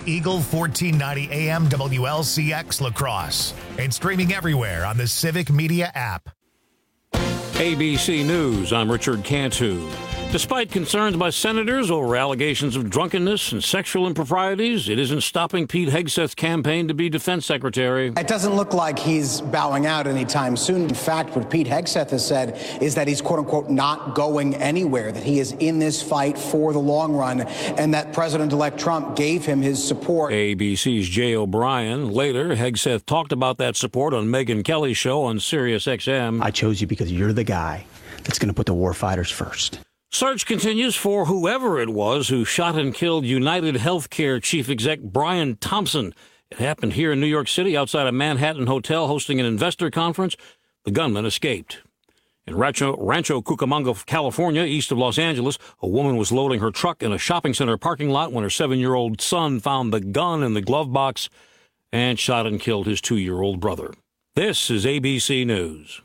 Eagle 1490 AM WLCX La Crosse and streaming everywhere on the Civic Media app. ABC News, I'm Richard Cantu. Despite concerns by senators over allegations of drunkenness and sexual improprieties, it isn't stopping Pete Hegseth's campaign to be defense secretary. It doesn't look like he's bowing out anytime soon. In fact, what Pete Hegseth has said is that he's, quote unquote, not going anywhere, that he is in this fight for the long run, and that President-elect Trump gave him his support. ABC's Jay O'Brien. Later, Hegseth talked about that support on Megyn Kelly's show on Sirius XM. I chose you because you're the guy that's going to put the war fighters first. Search continues for whoever it was who shot and killed United Healthcare chief exec Brian Thompson. It happened here in New York City outside a Manhattan hotel hosting an investor conference. The gunman escaped. In Rancho Cucamonga, California, east of Los Angeles, a woman was loading her truck in a shopping center parking lot when her 7-year-old son found the gun in the glove box and shot and killed his 2-year-old brother. This is ABC News.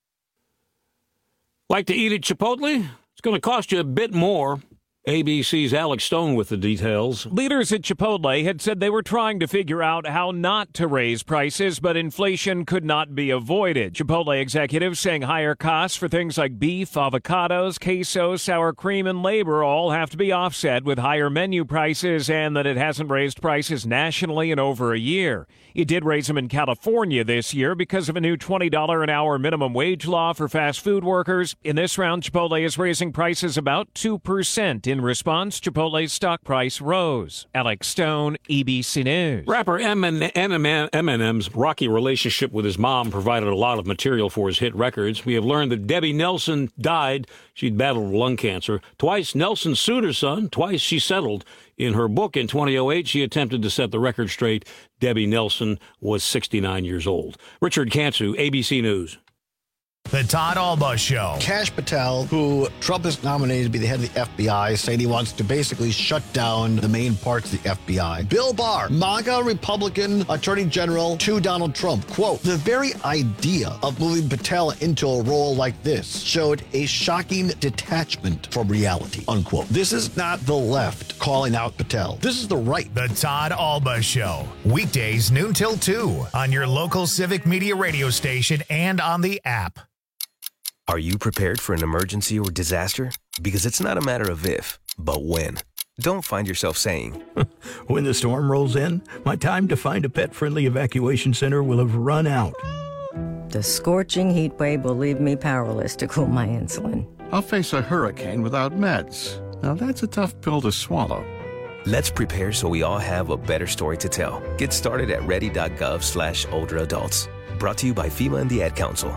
Like to eat at Chipotle? It's going to cost you a bit more. ABC's Alex Stone with the details. Leaders at Chipotle had said they were trying to figure out how not to raise prices, but inflation could not be avoided. Chipotle executives saying higher costs for things like beef, avocados, queso, sour cream, and labor all have to be offset with higher menu prices, and that it hasn't raised prices nationally in over a year. It did raise them in California this year because of a new $20 an hour minimum wage law for fast food workers. In this round, Chipotle is raising prices about 2%. In response, Chipotle's stock price rose. Alex Stone, ABC News. Rapper Eminem's rocky relationship with his mom provided a lot of material for his hit records. We have learned that Debbie Nelson died. She'd battled lung cancer. Twice Nelson sued her son. Twice she settled. In her book in 2008, she attempted to set the record straight. Debbie Nelson was 69 years old. Richard Cantu, ABC News. The Todd Alba Show. Kash Patel, who Trump has nominated to be the head of the FBI, saying he wants to basically shut down the main parts of the FBI. Bill Barr, MAGA Republican Attorney General to Donald Trump. Quote, the very idea of moving Patel into a role like this showed a shocking detachment from reality, unquote. This is not the left calling out Patel. This is the right. The Todd Alba Show. Weekdays noon till 2 on your local Civic Media radio station and on the app. Are you prepared for an emergency or disaster? Because it's not a matter of if, but when. Don't find yourself saying, when the storm rolls in, my time to find a pet-friendly evacuation center will have run out. The scorching heat wave will leave me powerless to cool my insulin. I'll face a hurricane without meds. Now that's a tough pill to swallow. Let's prepare so we all have a better story to tell. Get started at ready.gov/older adults. Brought to you by FEMA and the Ad Council.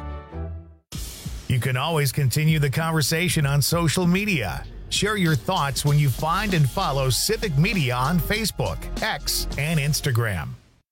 You can always continue the conversation on social media. Share your thoughts when you find and follow Civic Media on Facebook, X, and Instagram.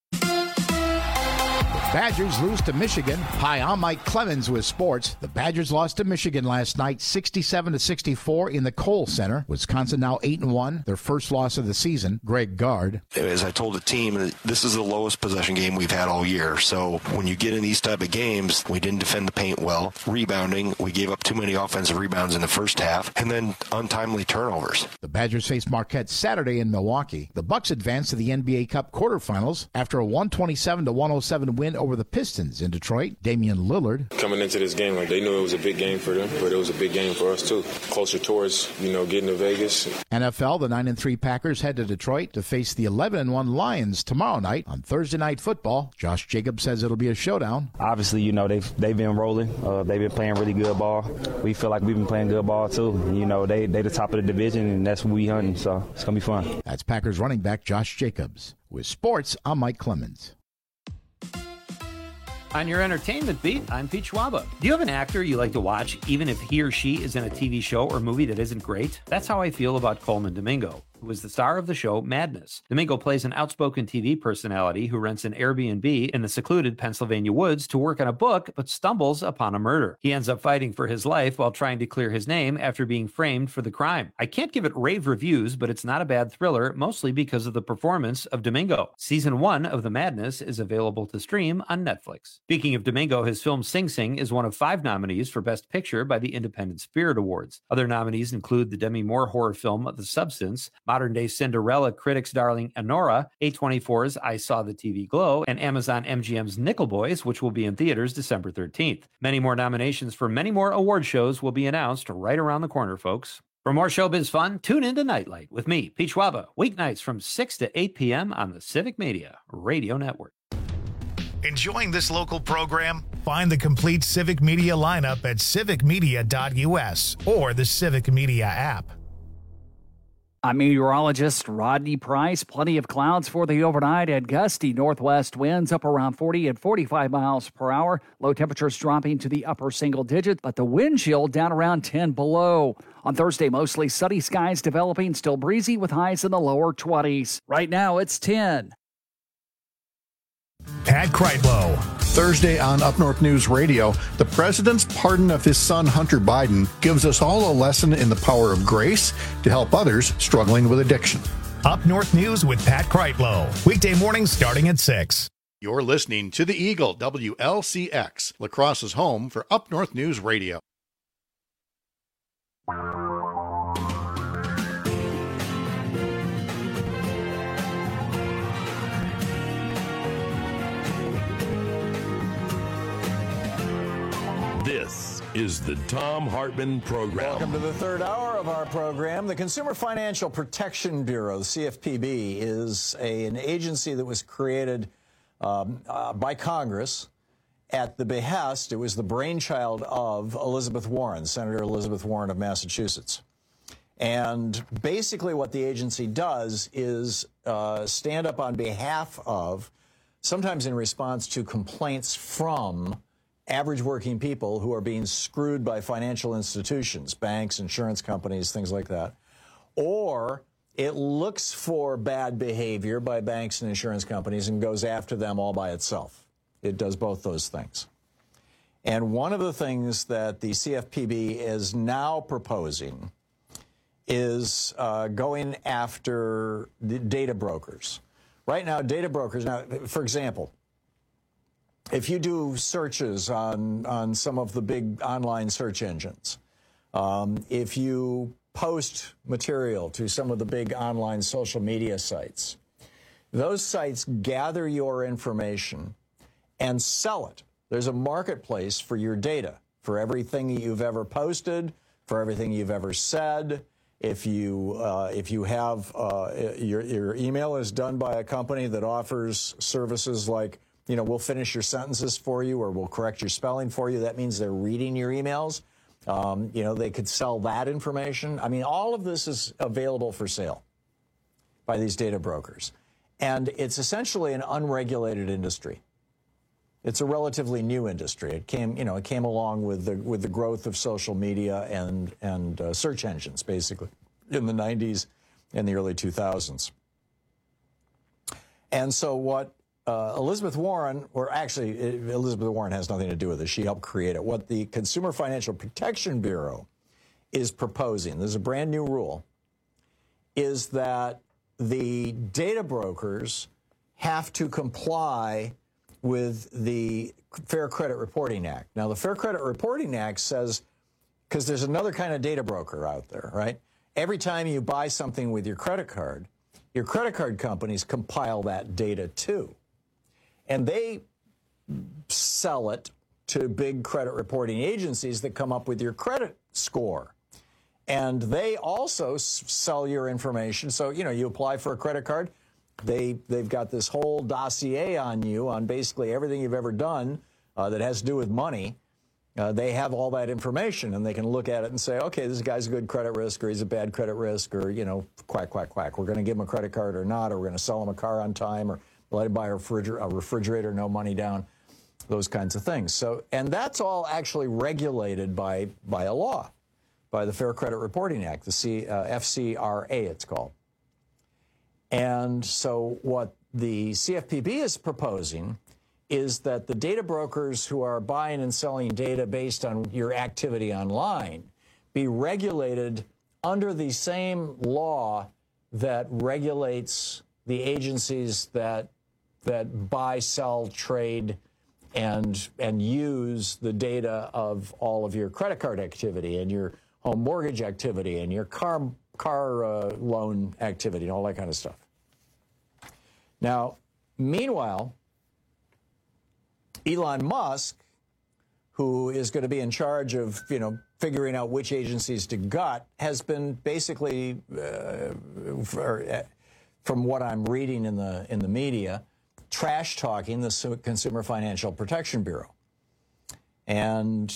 Badgers lose to Michigan. Hi, I'm Mike Clemens with sports. The Badgers lost to Michigan last night, 67-64 in the Kohl Center. Wisconsin now 8-1, their first loss of the season. Greg Gard. As I told the team, this is the lowest possession game we've had all year. So when you get in these type of games, we didn't defend the paint well. Rebounding, we gave up too many offensive rebounds in the first half, and then untimely turnovers. The Badgers face Marquette Saturday in Milwaukee. The Bucks advance to the NBA Cup quarterfinals after a 127-107 win over the Pistons in Detroit. Damian Lillard. Coming into this game, they knew it was a big game for them, but it was a big game for us too. Closer towards, getting to Vegas. NFL, the 9-3 Packers head to Detroit to face the 11-1 Lions tomorrow night. On Thursday Night Football, Josh Jacobs says it'll be a showdown. Obviously, they've been rolling. They've been playing really good ball. We feel like we've been playing good ball too. They the top of the division, and that's what we hunting, so it's going to be fun. That's Packers running back Josh Jacobs. With sports, I'm Mike Clemens. On your entertainment beat, I'm Pete Schwaba. Do you have an actor you like to watch, even if he or she is in a TV show or movie that isn't great? That's how I feel about Coleman Domingo, who is the star of the show Madness. Domingo plays an outspoken TV personality who rents an Airbnb in the secluded Pennsylvania woods to work on a book, but stumbles upon a murder. He ends up fighting for his life while trying to clear his name after being framed for the crime. I can't give it rave reviews, but it's not a bad thriller, mostly because of the performance of Domingo. Season 1 of The Madness is available to stream on Netflix. Speaking of Domingo, his film Sing Sing is one of 5 nominees for Best Picture by the Independent Spirit Awards. Other nominees include the Demi Moore horror film The Substance, Modern-day Cinderella critics' darling Anora, A24's I Saw the TV Glow, and Amazon MGM's Nickel Boys, which will be in theaters December 13th. Many more nominations for many more award shows will be announced right around the corner, folks. For more showbiz fun, tune into Nightlight with me, Pete Schwaba, weeknights from 6 to 8 p.m. on the Civic Media Radio Network. Enjoying this local program? Find the complete Civic Media lineup at civicmedia.us or the Civic Media app. I'm meteorologist Rodney Price. Plenty of clouds for the overnight and gusty northwest winds up around 40 and 45 miles per hour. Low temperatures dropping to the upper single digit, but the wind chill down around 10 below. On Thursday, mostly sunny skies developing, still breezy with highs in the lower 20s. Right now, it's 10. Pat Kreitlow. Thursday on Up North News Radio, the president's pardon of his son Hunter Biden gives us all a lesson in the power of grace to help others struggling with addiction. Up North News with Pat Kreitlow. Weekday mornings starting at 6. You're listening to the Eagle, WLCX, La Crosse's home for Up North News Radio. This is the Thom Hartmann Program. Welcome to the third hour of our program. The Consumer Financial Protection Bureau, the CFPB, is an agency that was created by Congress at the behest. It was the brainchild of Elizabeth Warren, Senator Elizabeth Warren of Massachusetts. And basically what the agency does is stand up on behalf of, sometimes in response to complaints from average working people who are being screwed by financial institutions, banks, insurance companies, things like that. Or it looks for bad behavior by banks and insurance companies and goes after them all by itself. It does both those things. And one of the things that the CFPB is now proposing is going after the data brokers. Right now, data brokers, now, for example, if you do searches on some of the big online search engines, if you post material to some of the big online social media sites, those sites gather your information and sell it. There's a marketplace for your data, for everything you've ever posted, for everything you've ever said. If you have your email is done by a company that offers services like, you know, we'll finish your sentences for you or we'll correct your spelling for you. That means they're reading your emails. You know, they could sell that information. I mean, all of this is available for sale by these data brokers. And it's essentially an unregulated industry. It's a relatively new industry. It came along with the growth of social media and search engines, basically, in the 90s and the early 2000s. And so what Elizabeth Warren, or actually Elizabeth Warren has nothing to do with it. She helped create it. What the Consumer Financial Protection Bureau is proposing, there's a brand new rule, is that the data brokers have to comply with the Fair Credit Reporting Act. Now, the Fair Credit Reporting Act says, because there's another kind of data broker out there, right? Every time you buy something with your credit card companies compile that data too. And they sell it to big credit reporting agencies that come up with your credit score. And they also sell your information. So, you know, you apply for a credit card, they've got this whole dossier on you on basically everything you've ever done that has to do with money. They have all that information, and they can look at it and say, okay, this guy's a good credit risk, or he's a bad credit risk, or, you know, quack, quack, quack. We're going to give him a credit card or not, or we're going to sell him a car on time, or let him buy a refrigerator, no money down, those kinds of things. So, and that's all actually regulated by a law, by the Fair Credit Reporting Act, the FCRA it's called. And so what the CFPB is proposing is that the data brokers who are buying and selling data based on your activity online be regulated under the same law that regulates the agencies that buy, sell, trade, and use the data of all of your credit card activity and your home mortgage activity and your car car loan activity and all that kind of stuff. Now, meanwhile, Elon Musk, who is going to be in charge of, figuring out which agencies to gut, has been basically, from what I'm reading in the media, trash talking the Consumer Financial Protection Bureau. And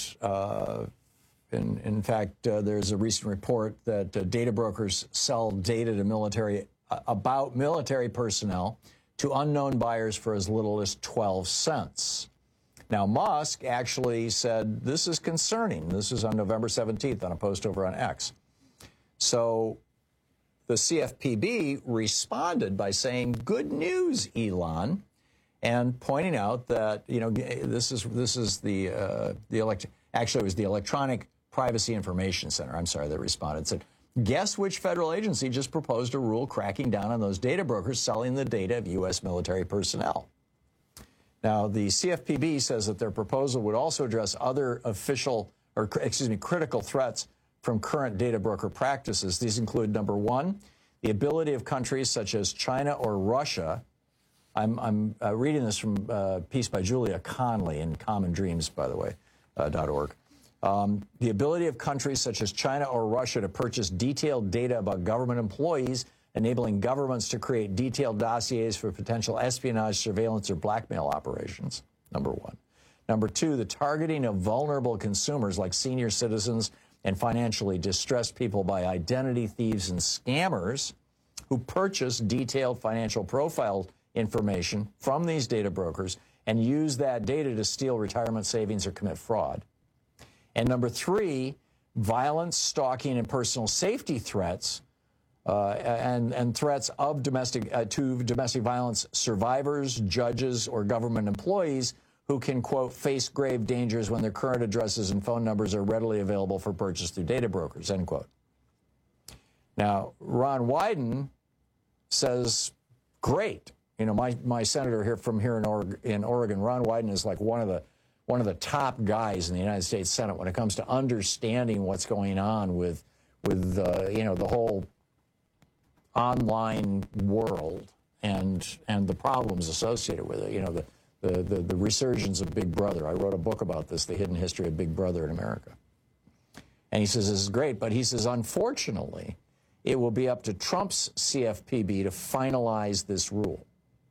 in fact, there's a recent report that data brokers sell data to about military personnel to unknown buyers for as little as 12 cents. Now, Musk actually said this is concerning. This is on November 17th on a post over on X. So the CFPB responded by saying, "Good news, Elon," and pointing out that this is the Electronic Privacy Information Center. I'm sorry, that responded. It said, "Guess which federal agency just proposed a rule cracking down on those data brokers selling the data of U.S. military personnel?" Now, the CFPB says that their proposal would also address other critical threats from current data broker practices. These include, number one, the ability of countries such as China or Russia. I'm reading this from a piece by Julia Conley in Common Dreams, by the way, .org. The ability of countries such as China or Russia to purchase detailed data about government employees, enabling governments to create detailed dossiers for potential espionage, surveillance, or blackmail operations, number one. Number two, the targeting of vulnerable consumers like senior citizens and financially distressed people by identity thieves and scammers who purchase detailed financial profile information from these data brokers and use that data to steal retirement savings or commit fraud. And number three, violence, stalking, and personal safety threats and threats of to domestic violence survivors, judges, or government employees who can, quote, face grave dangers when their current addresses and phone numbers are readily available for purchase through data brokers, end quote. Now, Ron Wyden says, great. My senator here in Oregon, Ron Wyden, is like one of the top guys in the United States Senate when it comes to understanding what's going on with the whole online world and the problems associated with it. The resurgence of Big Brother. I wrote a book about this, The Hidden History of Big Brother in America. And he says this is great, but he says, unfortunately, it will be up to Trump's CFPB to finalize this rule.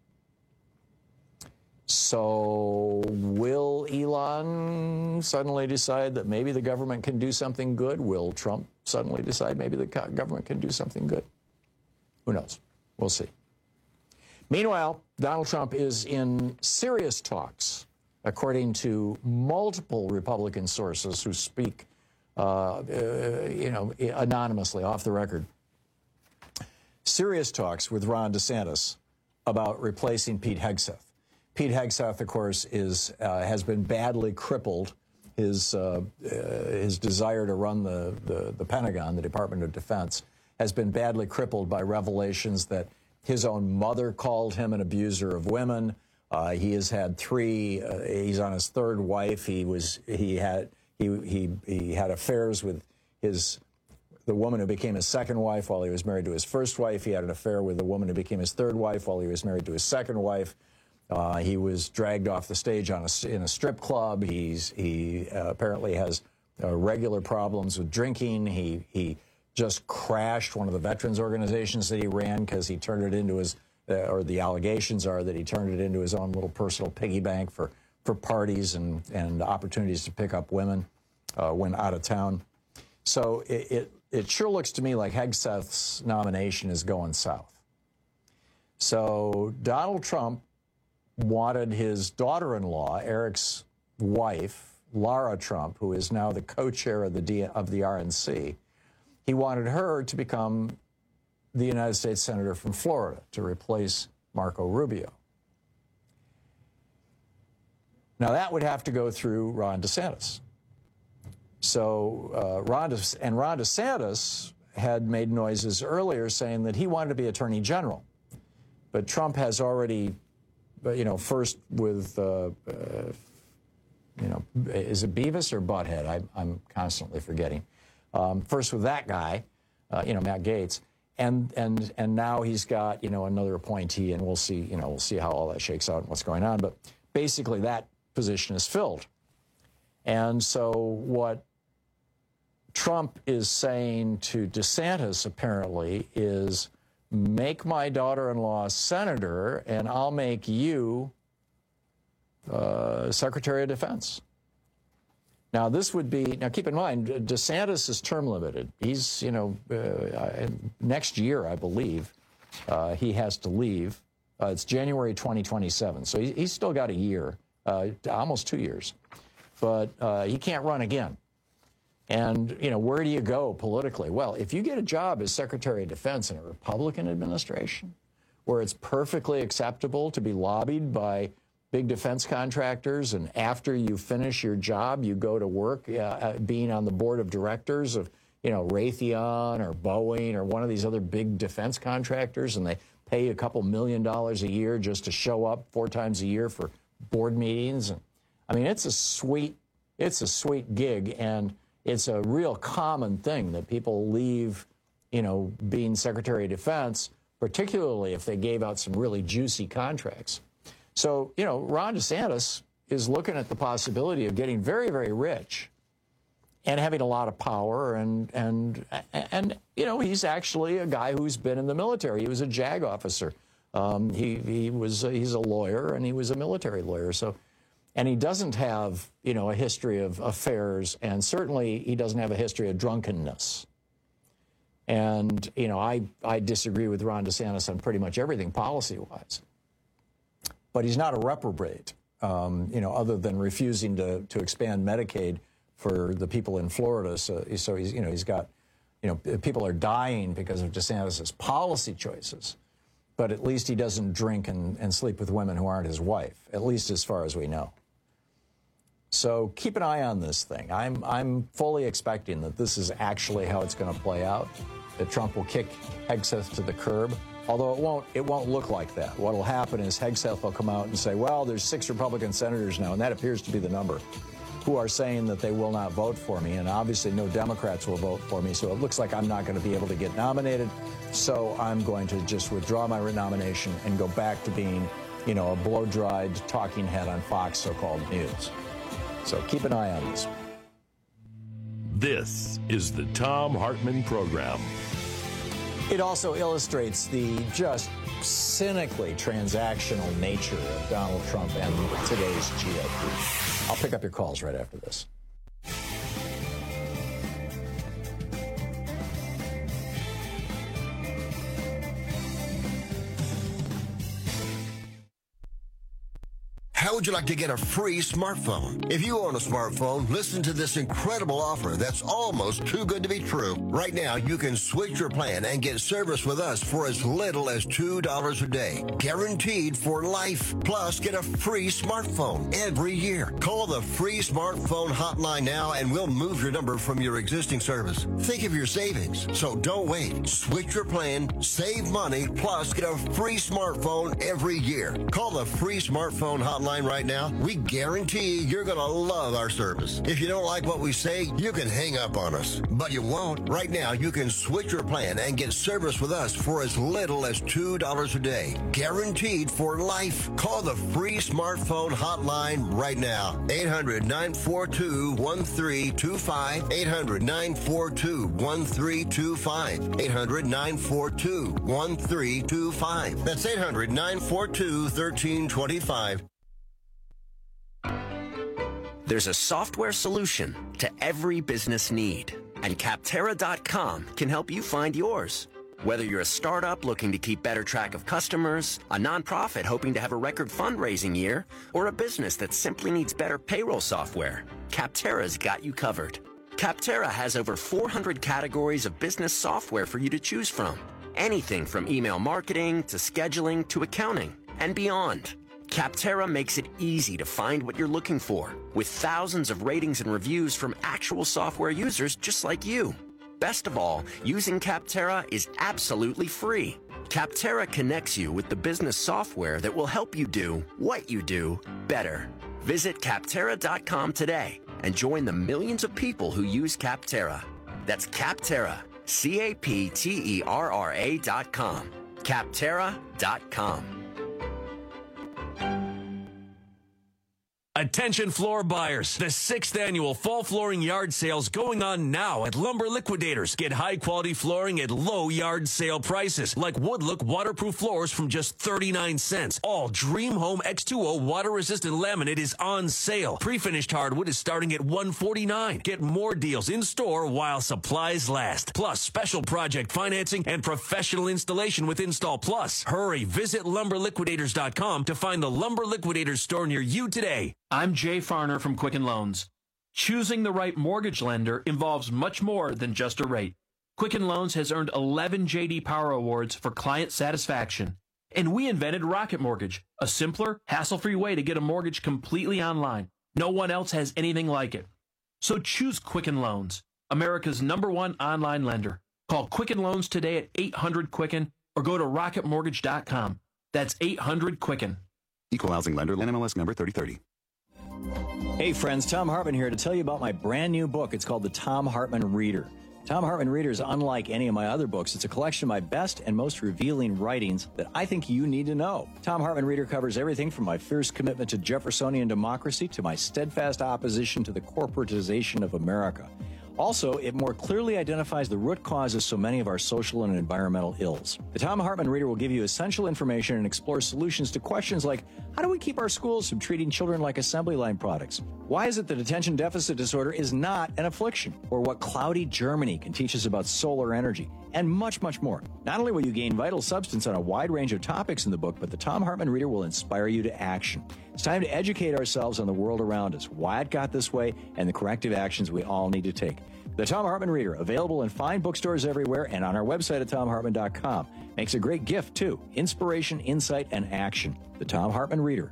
So will Elon suddenly decide that maybe the government can do something good? Will Trump suddenly decide maybe the government can do something good? Who knows? We'll see. Meanwhile, Donald Trump is in serious talks, according to multiple Republican sources who speak, anonymously, off the record. Serious talks with Ron DeSantis about replacing Pete Hegseth. Pete Hegseth, of course, has been badly crippled. His desire to run the Pentagon, the Department of Defense, has been badly crippled by revelations that his own mother called him an abuser of women. He has had he's on his third wife. He had affairs with the woman who became his second wife while he was married to his first wife. He had an affair with the woman who became his third wife while he was married to his second wife. He was dragged off the stage in a strip club. He apparently has regular problems with drinking. He just crashed one of the veterans organizations that he ran because he turned it into or the allegations are that he turned it into his own little personal piggy bank for parties and opportunities to pick up women when out of town. So it sure looks to me like Hegseth's nomination is going south. So Donald Trump wanted his daughter-in-law, Eric's wife, Lara Trump, who is now the co-chair of the RNC, he wanted her to become the United States Senator from Florida to replace Marco Rubio. Now, that would have to go through Ron DeSantis. So Ron DeSantis had made noises earlier saying that he wanted to be Attorney General. But Trump has already, first with, is it Beavis or Butthead? I'm constantly forgetting. First with that guy, Matt Gaetz. And now he's got, another appointee, and we'll see how all that shakes out and what's going on. But basically that position is filled. And so what Trump is saying to DeSantis, apparently, is make my daughter-in-law senator, and I'll make you Secretary of Defense. Now, this would be, keep in mind, DeSantis is term limited. He's, next year, I believe, he has to leave. It's January 2027. So he's still got a year, almost 2 years. But he can't run again. And, where do you go politically? Well, if you get a job as Secretary of Defense in a Republican administration, where it's perfectly acceptable to be lobbied by big defense contractors, and after you finish your job, you go to work being on the board of directors of, Raytheon or Boeing or one of these other big defense contractors, and they pay you a couple $1 million a year just to show up 4 times a year for board meetings. And I mean, it's a sweet gig, and it's a real common thing that people leave, being Secretary of Defense, particularly if they gave out some really juicy contracts. So, Ron DeSantis is looking at the possibility of getting very, very rich and having a lot of power. And he's actually a guy who's been in the military. He was a JAG officer. He's a lawyer, and he was a military lawyer. So, and he doesn't have, a history of affairs, and certainly he doesn't have a history of drunkenness. And, I disagree with Ron DeSantis on pretty much everything policy-wise. But he's not a reprobate, other than refusing to expand Medicaid for the people in Florida. So he's got, people are dying because of DeSantis's policy choices. But at least he doesn't drink and sleep with women who aren't his wife, at least as far as we know. So keep an eye on this thing. I'm fully expecting that this is actually how it's going to play out, that Trump will kick Hegseth to the curb. Although it won't look like that. What will happen is Hegseth will come out and say, well, there's 6 Republican senators now, and that appears to be the number, who are saying that they will not vote for me. And obviously no Democrats will vote for me, so it looks like I'm not going to be able to get nominated. So I'm going to just withdraw my nomination and go back to being, a blow-dried talking head on Fox so-called news. So keep an eye on this. This is the Thom Hartmann Program. It also illustrates the just cynically transactional nature of Donald Trump and today's GOP. I'll pick up your calls right after this. How would you like to get a free smartphone? If you own a smartphone, listen to this incredible offer that's almost too good to be true. Right now, you can switch your plan and get service with us for as little as $2 a day. Guaranteed for life. Plus, get a free smartphone every year. Call the free smartphone hotline now and we'll move your number from your existing service. Think of your savings. So don't wait. Switch your plan, save money, plus get a free smartphone every year. Call the free smartphone hotline right now. We guarantee you're going to love our service. If you don't like what we say, you can hang up on us. But you won't. Right now, you can switch your plan and get service with us for as little as $2 a day. Guaranteed for life. Call the free smartphone hotline right now. 800-942-1325. 800-942-1325. 800-942-1325. That's 800-942-1325. There's a software solution to every business need, and Capterra.com can help you find yours. Whether you're a startup looking to keep better track of customers, a nonprofit hoping to have a record fundraising year, or a business that simply needs better payroll software, Capterra's got you covered. Capterra has over 400 categories of business software for you to choose from. Anything from email marketing to scheduling to accounting and beyond. Capterra makes it easy to find what you're looking for, with thousands of ratings and reviews from actual software users just like you. Best of all, using Capterra is absolutely free. Capterra connects you with the business software that will help you do what you do better. Visit Capterra.com today and join the millions of people who use Capterra. That's Capterra, CAPTERRA.com. Capterra.com. Attention floor buyers. The 6th annual fall flooring yard sales going on now at Lumber Liquidators. Get high quality flooring at low yard sale prices like Woodlook waterproof floors from just 39 cents. All Dream Home X2O water resistant laminate is on sale. Pre-finished hardwood is starting at $149. Get more deals in store while supplies last. Plus special project financing and professional installation with Install Plus. Hurry, visit lumberliquidators.com to find the Lumber Liquidators store near you today. I'm Jay Farner from Quicken Loans. Choosing the right mortgage lender involves much more than just a rate. Quicken Loans has earned 11 J.D. Power Awards for client satisfaction. And we invented Rocket Mortgage, a simpler, hassle-free way to get a mortgage completely online. No one else has anything like it. So choose Quicken Loans, America's #1 online lender. Call Quicken Loans today at 800-QUICKEN or go to rocketmortgage.com. That's 800-QUICKEN. Equal housing lender, NMLS number 3030. Hey friends, Thom Hartmann here to tell you about my brand new book. It's called The Thom Hartmann Reader. Thom Hartmann Reader is unlike any of my other books. It's a collection of my best and most revealing writings that I think you need to know. Thom Hartmann Reader covers everything from my fierce commitment to Jeffersonian democracy to my steadfast opposition to the corporatization of America. Also, it more clearly identifies the root causes of so many of our social and environmental ills. The Thom Hartmann Reader will give you essential information and explore solutions to questions like, how do we keep our schools from treating children like assembly line products? Why is it that attention deficit disorder is not an affliction? Or what cloudy Germany can teach us about solar energy? And much, much more. Not only will you gain vital substance on a wide range of topics in the book, but the Thom Hartmann Reader will inspire you to action. It's time to educate ourselves on the world around us, why it got this way, and the corrective actions we all need to take. The Thom Hartmann Reader, available in fine bookstores everywhere and on our website at thomhartmann.com. Makes a great gift, too. Inspiration, insight, and action. The Thom Hartmann Reader.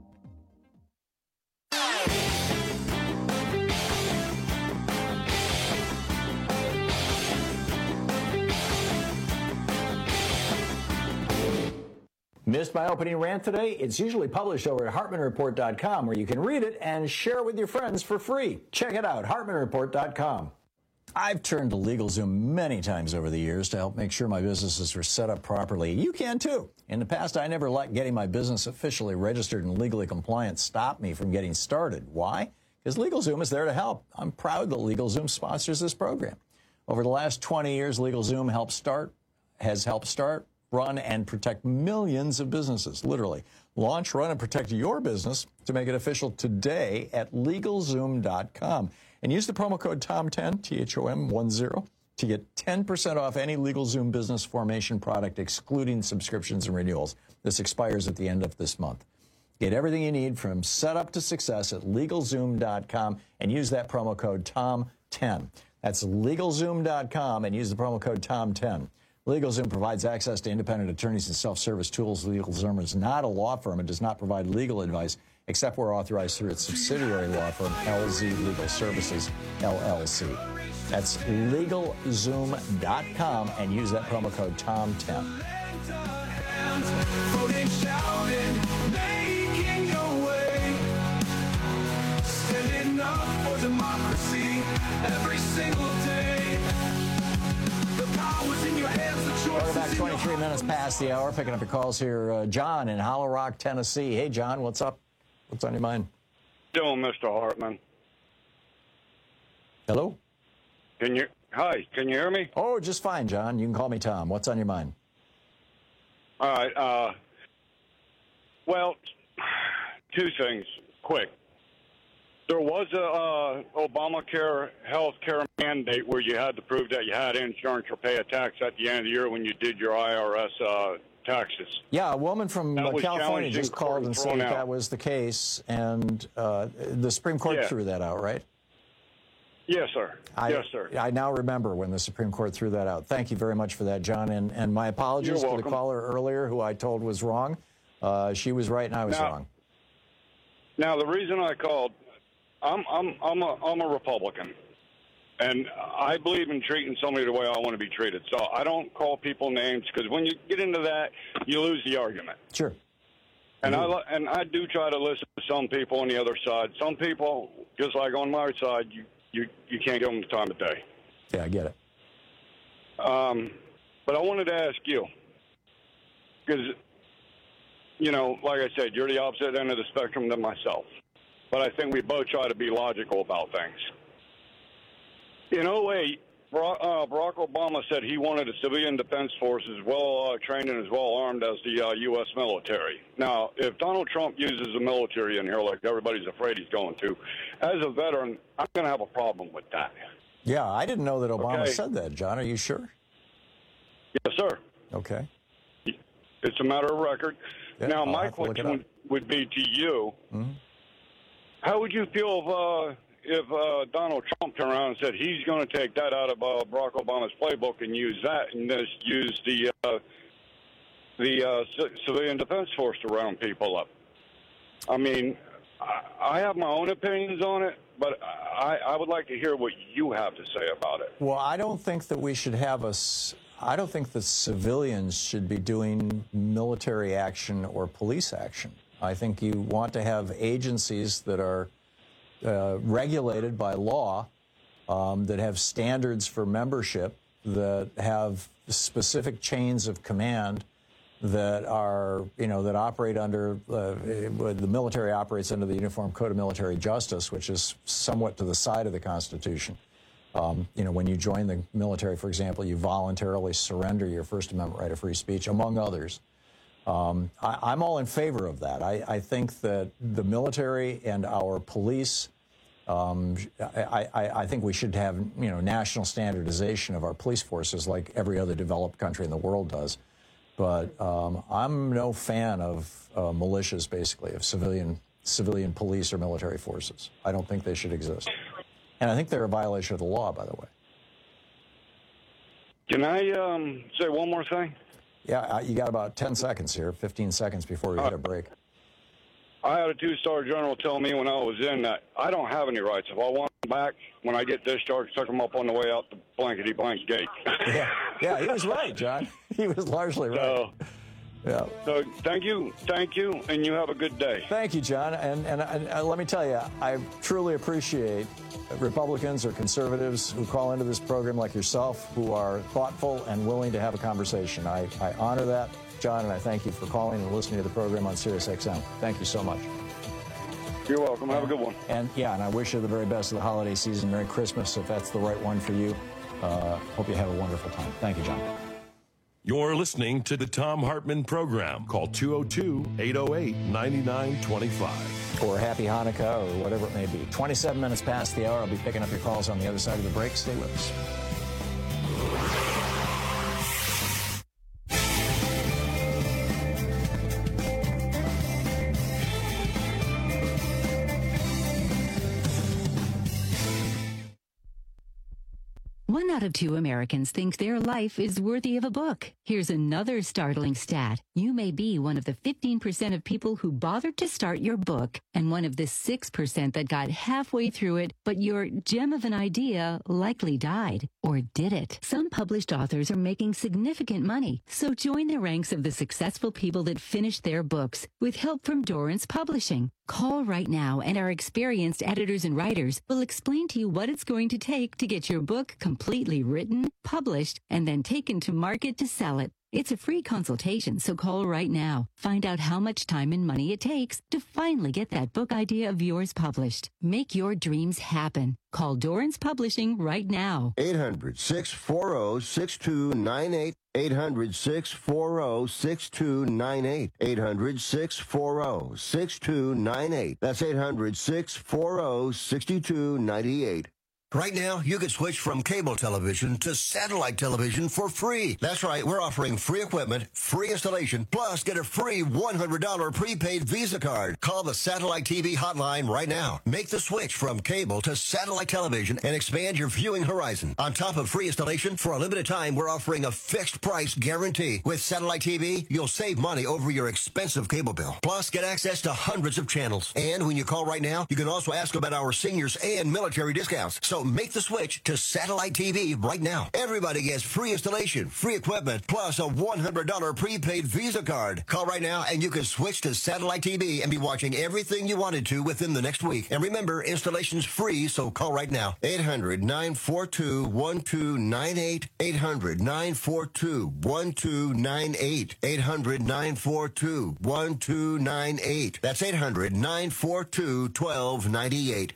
Missed my opening rant today? It's usually published over at HartmanReport.com, where you can read it and share it with your friends for free. Check it out, HartmanReport.com. I've turned to LegalZoom many times over the years to help make sure my businesses are set up properly. You can too. In the past, I never let getting my business officially registered and legally compliant stop me from getting started. Why? Because LegalZoom is there to help. I'm proud that LegalZoom sponsors this program. Over the last 20 years, LegalZoom has helped start, run, and protect millions of businesses, literally. Launch, run, and protect your business to make it official today at LegalZoom.com. And use the promo code TOM10, THOM10, to get 10% off any LegalZoom business formation product, excluding subscriptions and renewals. This expires at the end of this month. Get everything you need from setup to success at LegalZoom.com and use that promo code TOM10. That's LegalZoom.com and use the promo code TOM10. LegalZoom provides access to independent attorneys and self-service tools. LegalZoom is not a law firm and does not provide legal advice, except where authorized through its subsidiary law firm, LZ Legal Services, LLC. That's LegalZoom.com and use that promo code TOM10. Voting, shouting, making your way. Standing up for democracy every single day. The power's in your hands, the choice. Welcome back, 23 minutes past the hour. Picking up your calls here. John in Hollow Rock, Tennessee. Hey, John, what's up? What's on your mind? Doing, Mr. Hartman. Hello? Hi, can you hear me? Oh, just fine, John. You can call me Tom. What's on your mind? All right. Well, two things, quick. There was a Obamacare health care mandate where you had to prove that you had insurance or pay a tax at the end of the year when you did your IRS taxes. Yeah, a woman from California just called and said that was the case, and the Supreme Court threw that out, right? Yes, sir. Yes, sir. I now remember when the Supreme Court threw that out. Thank you very much for that, John, and my apologies to the caller earlier who I told was wrong. She was right and I was wrong. Now, the reason I called, I'm a Republican. And I believe in treating somebody the way I want to be treated. So I don't call people names because when you get into that, you lose the argument. Sure. And I do try to listen to some people on the other side. Some people, just like on my side, you can't give them the time of day. Yeah, I get it. But I wanted to ask you, because, you know, like I said, you're the opposite end of the spectrum than myself. But I think we both try to be logical about things. In 2008, Barack Obama said he wanted a civilian defense force as well trained and as well armed as the U.S. military. Now, if Donald Trump uses the military in here like everybody's afraid he's going to, as a veteran, I'm going to have a problem with that. Yeah, I didn't know that Obama said that, John. Are you sure? Yes, sir. Okay. It's a matter of record. Yeah, now, I'll my have to look it question would be to you, how would you feel if Donald Trump turned around and said he's going to take that out of Barack Obama's playbook and use that and just use the civilian defense force to round people up? I mean, I have my own opinions on it, but I would like to hear what you have to say about it. Well, I don't think that we should have I don't think that civilians should be doing military action or police action. I think you want to have agencies that are regulated by law, that have standards for membership, that have specific chains of command that are, you know, that operate under, the military operates under the Uniform Code of Military Justice, which is somewhat to the side of the Constitution. You know, when you join the military, for example, you voluntarily surrender your First Amendment right of free speech, among others. I'm all in favor of that. I think that the military and our police, I think we should have, you know, national standardization of our police forces like every other developed country in the world does. But I'm no fan of militias, basically, of civilian police or military forces. I don't think they should exist. And I think they're a violation of the law, by the way. Can I say one more thing? Yeah, you got about 10 seconds here, 15 seconds before we hit a break. I had a two-star general tell me when I was in that I don't have any rights. If I want them back, when I get discharged, tuck them up on the way out the blankety-blank gate. Yeah, he was right, John. He was largely right. Yeah. So thank you, and you have a good day. Thank you, John. And let me tell you, I truly appreciate Republicans or conservatives who call into this program like yourself, who are thoughtful and willing to have a conversation. I honor that, John, and I thank you for calling and listening to the program on SiriusXM. Thank you so much. You're welcome. Have a good one. And I wish you the very best of the holiday season. Merry Christmas, if that's the right one for you. Hope you have a wonderful time. Thank you, John. You're listening to the Thom Hartmann Program. Call 202-808-9925. Or Happy Hanukkah or whatever it may be. 27 minutes past the hour. I'll be picking up your calls on the other side of the break. Stay with us. One out of two Americans think their life is worthy of a book. Here's another startling stat. You may be one of the 15% of people who bothered to start your book and one of the 6% that got halfway through it, but your gem of an idea likely died. Or did it? Some published authors are making significant money, so join the ranks of the successful people that finished their books with help from Dorrance Publishing. Call right now and our experienced editors and writers will explain to you what it's going to take to get your book completely written, published, and then taken to market to sell it. It's a free consultation, so call right now. Find out how much time and money it takes to finally get that book idea of yours published. Make your dreams happen. Call Dorrance Publishing right now. 800-640-6298. 800-640-6298. 800-640-6298. That's 800-640-6298. Right now, you can switch from cable television to satellite television for free. That's right, we're offering free equipment, free installation, plus get a free $100 prepaid Visa card. Call the Satellite TV hotline right now. Make the switch from cable to satellite television and expand your viewing horizon. On top of free installation, for a limited time, we're offering a fixed price guarantee. With Satellite TV, you'll save money over your expensive cable bill. Plus, get access to hundreds of channels. And when you call right now, you can also ask about our seniors and military discounts. So make the switch to satellite TV right now. Everybody gets free installation, free equipment, plus a $100 prepaid Visa card. Call right now and you can switch to satellite TV and be watching everything you wanted to within the next week. And remember, installation's free, so call right now. 800-942-1298. 800-942-1298. 800-942-1298. That's 800-942-1298.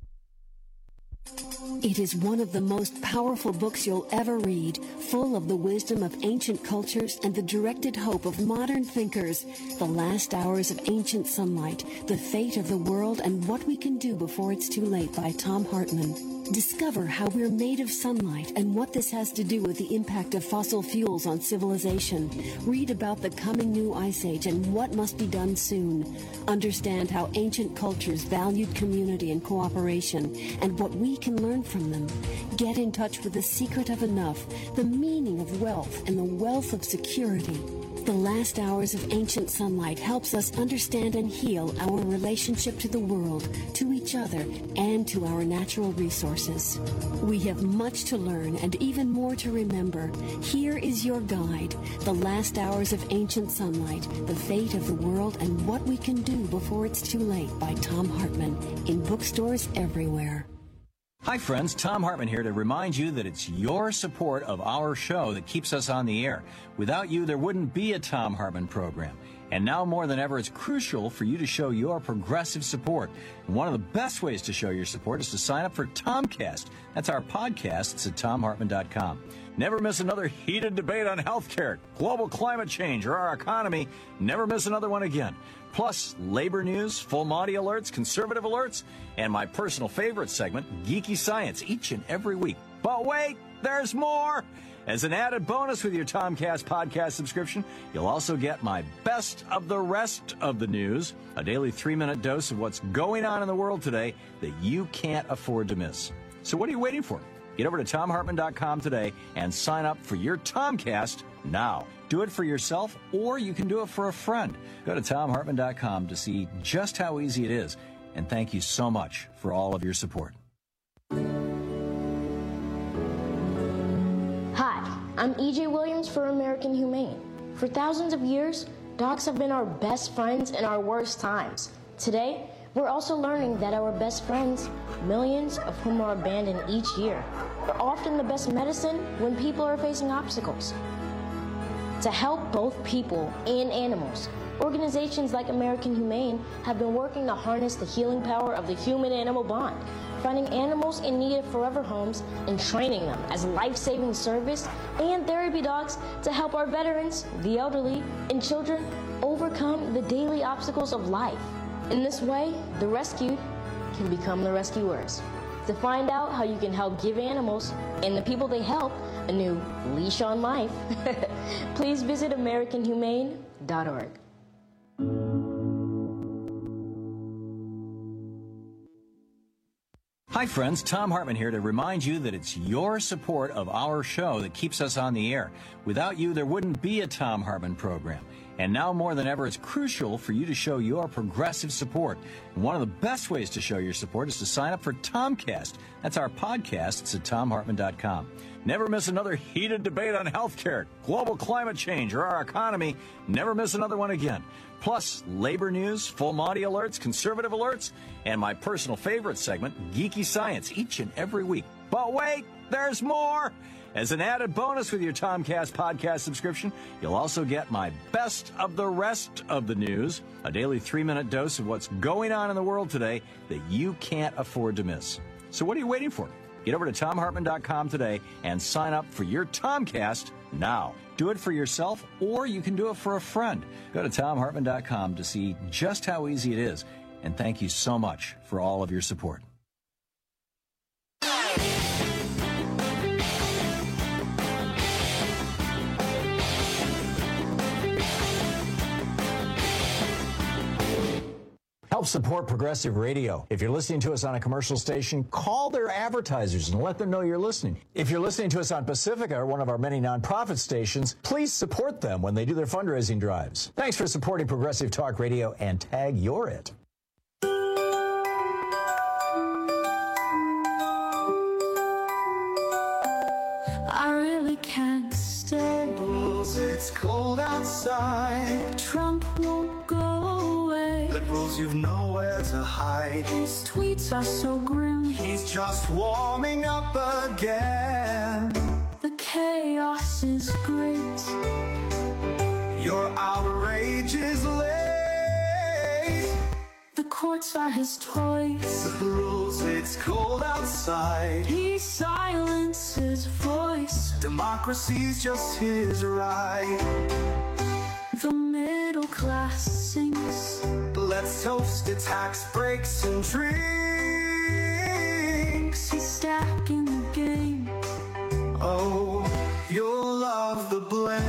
It is one of the most powerful books you'll ever read, full of the wisdom of ancient cultures and the directed hope of modern thinkers. The Last Hours of Ancient Sunlight, The Fate of the World and What We Can Do Before It's Too Late by Thom Hartmann. Discover how we're made of sunlight and what this has to do with the impact of fossil fuels on civilization. Read about the coming new ice age and what must be done soon. Understand how ancient cultures valued community and cooperation and what we can learn from them. Get in touch with the secret of enough, the meaning of wealth, and the wealth of security. The Last Hours of Ancient Sunlight helps us understand and heal our relationship to the world, to each other, and to our natural resources. We have much to learn and even more to remember. Here is your guide, The Last Hours of Ancient Sunlight, The Fate of the World and What We Can Do Before It's Too Late by Thom Hartmann, in bookstores everywhere. Hi friends, Thom Hartmann here to remind you that it's your support of our show that keeps us on the air. Without you, there wouldn't be a Thom Hartmann program. And now more than ever, it's crucial for you to show your progressive support. And one of the best ways to show your support is to sign up for Tomcast. That's our podcast. It's at TomHartmann.com. Never miss another heated debate on healthcare, global climate change, or our economy. Never miss another one again. Plus, labor news, full Monty alerts, conservative alerts, and my personal favorite segment, Geeky Science, each and every week. But wait, there's more! As an added bonus with your Tomcast podcast subscription, you'll also get my best of the rest of the news, a daily 3-minute dose of what's going on in the world today that you can't afford to miss. So what are you waiting for? Get over to TomHartmann.com today and sign up for your Tomcast now. Do it for yourself, or you can do it for a friend. Go to TomHartmann.com to see just how easy it is. And thank you so much for all of your support. Hi, I'm E.J. Williams for American Humane. For thousands of years, dogs have been our best friends in our worst times. Today, we're also learning that our best friends, millions of whom are abandoned each year, are often the best medicine when people are facing obstacles. To help both people and animals, organizations like American Humane have been working to harness the healing power of the human-animal bond, finding animals in need of forever homes and training them as life-saving service and therapy dogs to help our veterans, the elderly, and children overcome the daily obstacles of life. In this way, the rescued can become the rescuers. To find out how you can help give animals and the people they help a new leash on life, please visit AmericanHumane.org. Hi friends, Thom Hartmann here to remind you that it's your support of our show that keeps us on the air. Without you, there wouldn't be a Thom Hartmann program. And now more than ever, it's crucial for you to show your progressive support. And one of the best ways to show your support is to sign up for Tomcast. That's our podcast. It's at TomHartmann.com. Never miss another heated debate on healthcare, global climate change, or our economy. Never miss another one again. Plus, labor news, full Monty alerts, conservative alerts, and my personal favorite segment, Geeky Science, each and every week. But wait, there's more! As an added bonus with your Tomcast podcast subscription, you'll also get my best of the rest of the news, a daily 3-minute dose of what's going on in the world today that you can't afford to miss. So what are you waiting for? Get over to TomHartmann.com today and sign up for your Tomcast now. Do it for yourself, or you can do it for a friend. Go to TomHartmann.com to see just how easy it is. And thank you so much for all of your support. Help support Progressive Radio. If you're listening to us on a commercial station, call their advertisers and let them know you're listening. If you're listening to us on Pacifica, or one of our many nonprofit stations, please support them when they do their fundraising drives. Thanks for supporting Progressive Talk Radio, and tag you're it. I really can't stay. The rules, it's cold outside. Trump won't go away. Liberals, you've nowhere to hide. His tweets are so grim. He's just warming up again. The chaos is great. Your outrage is late. The courts are his toys. The rules, it's cold outside. He silences voice. Democracy's just his right. The middle class sings. Let's toast to tax breaks and drinks. He's stacking the game. Oh, you'll love the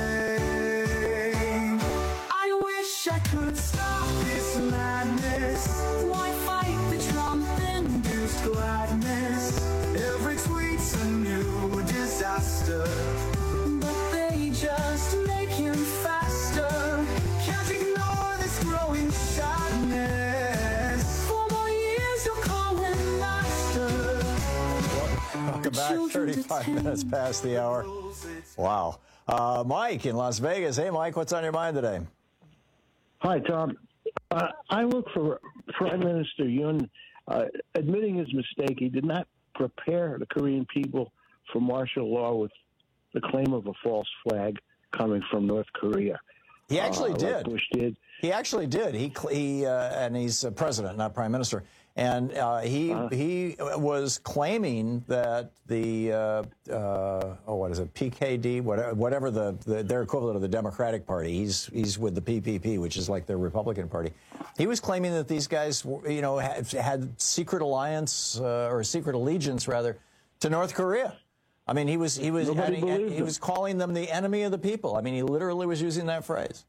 blame. I wish I could stop this madness. Why fight the Trump-induced gladness? Every tweet's a new disaster, but they just make him faster. Can't ignore this growing sadness. 4 more years you'll call him master. Welcome back. 35 minutes past the hour. Wow. Mike in Las Vegas. Hey, Mike, what's on your mind today? Hi, Tom. I look for Prime Minister Yoon admitting his mistake. He did not prepare the Korean people for martial law with the claim of a false flag coming from North Korea. He actually did. Like Bush did. He actually did. He and he's president, not prime minister. And he was claiming that the what is it, PKD, whatever their equivalent of the Democratic Party. He's with the PPP, which is like the Republican Party. He was claiming that these guys, had secret alliance or secret allegiance rather to North Korea. I mean, he was calling them the enemy of the people. I mean, he literally was using that phrase.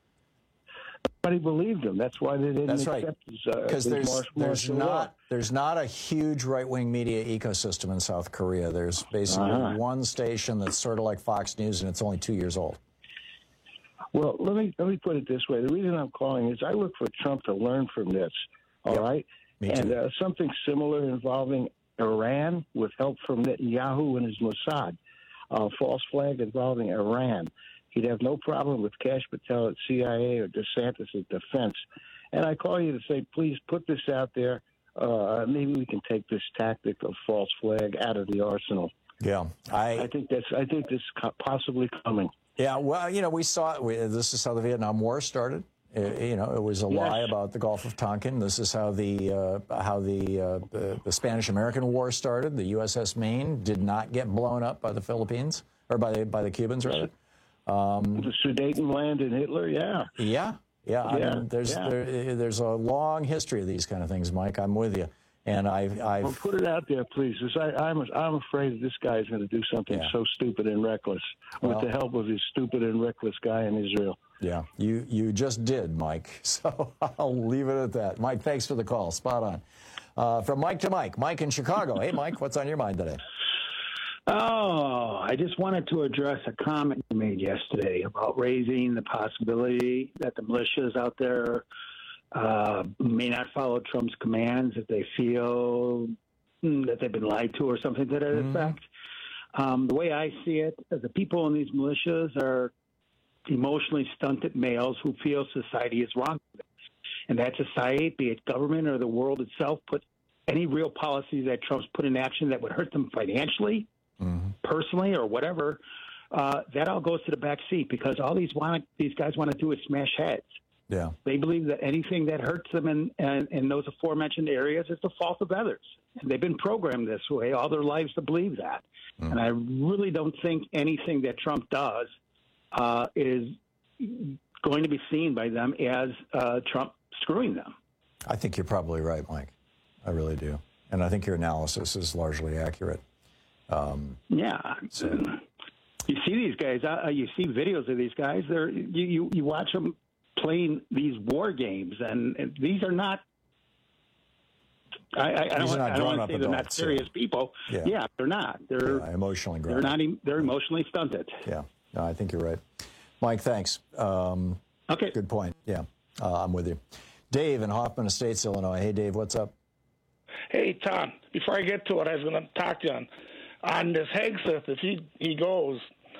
Nobody believed him. That's why they didn't accept his because there's not a huge right-wing media ecosystem in South Korea. There's basically one station that's sort of like Fox News, and it's only 2 years old. Well, let me put it this way. The reason I'm calling is I look for Trump to learn from this. All right, me too. And something similar involving Iran with help from Netanyahu and his Mossad. False flag involving Iran. He'd have no problem with Kash Patel at CIA or DeSantis at Defense. And I call you to say, please put this out there. Maybe we can take this tactic of false flag out of the arsenal. Yeah, I think this is possibly coming. Yeah, well, we saw it. This is how the Vietnam War started. It was a lie about the Gulf of Tonkin. This is how the Spanish-American War started. The USS Maine did not get blown up by the Philippines or by the Cubans rather. The Sudetenland and Hitler, yeah. I mean, there's a long history of these kind of things, Mike. I'm with you, and Well, put it out there, please. I'm afraid this guy's going to do something so stupid and reckless with the help of his stupid and reckless guy in Israel. Yeah, you just did, Mike. So I'll leave it at that. Mike, thanks for the call. Spot on. From Mike to Mike. Mike in Chicago. Hey, Mike, what's on your mind today? Oh, I just wanted to address a comment you made yesterday about raising the possibility that the militias out there may not follow Trump's commands if they feel that they've been lied to or something to that effect. The way I see it, the people in these militias are emotionally stunted males who feel society is wrong. And that society, be it government or the world itself, put any real policies that Trump's put in action that would hurt them financially, personally, or whatever, that all goes to the back seat because all these guys want to do is smash heads. Yeah, they believe that anything that hurts them in those aforementioned areas is the fault of others. And they've been programmed this way all their lives to believe that. And I really don't think anything that Trump does is going to be seen by them as Trump screwing them. I think you're probably right, Mike. I really do. And I think your analysis is largely accurate. So. You see these guys, you see videos of these guys, you watch them playing these war games, and these are not, I don't want to say they're not serious people. Yeah, they're not. They're emotionally grounded. They're emotionally stunted. Yeah, no, I think you're right. Mike, thanks. Okay. Good point. Yeah, I'm with you. Dave in Hoffman Estates, Illinois. Hey, Dave, what's up? Hey, Tom, before I get to it, I was going to talk to you on on this Hegseth, if he goes,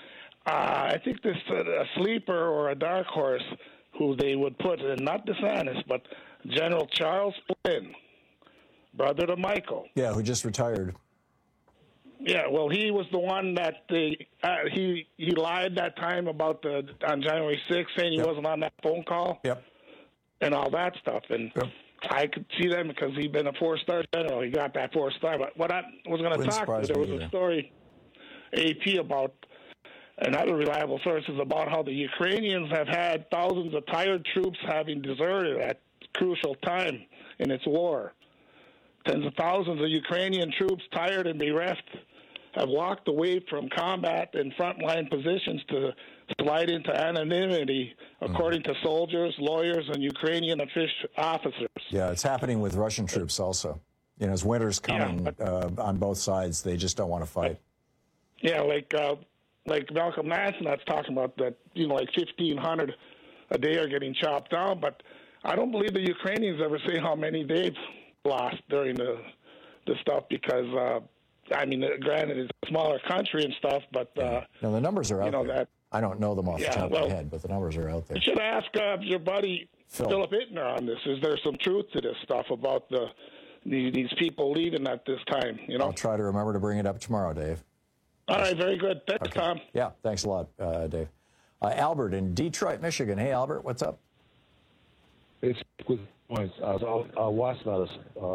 I think this a sleeper or a dark horse who they would put in, not DeSantis, but General Charles Flynn, brother to Michael. Yeah, who just retired. Yeah, well, he was the one that he lied that time about on January 6th, saying he wasn't on that phone call. Yep. And all that stuff, and I could see that because he'd been a 4-star general. He got that 4-star. But what I was going to talk about, there was a story, AP, about another reliable sources about how the Ukrainians have had thousands of tired troops having deserted at crucial time in its war. Tens of thousands of Ukrainian troops, tired and bereft, have walked away from combat and frontline positions to slide into anonymity, according to soldiers, lawyers, and Ukrainian officers. Yeah, it's happening with Russian troops also. You know, as winter's coming on both sides, they just don't want to fight. Yeah, like Malcolm Nansen that's talking about that, like 1,500 a day are getting chopped down, but I don't believe the Ukrainians ever say how many they've lost during the stuff because, granted, it's a smaller country and stuff, but... no, the numbers are out there. I don't know them off the top of my head, but the numbers are out there. You should ask your buddy Philip Ittner on this. Is there some truth to this stuff about these people leaving at this time? I'll try to remember to bring it up tomorrow, Dave. All right, very good. Thanks, Tom. Yeah, thanks a lot, Dave. Albert in Detroit, Michigan. Hey, Albert, what's up? It's quick points. I watched about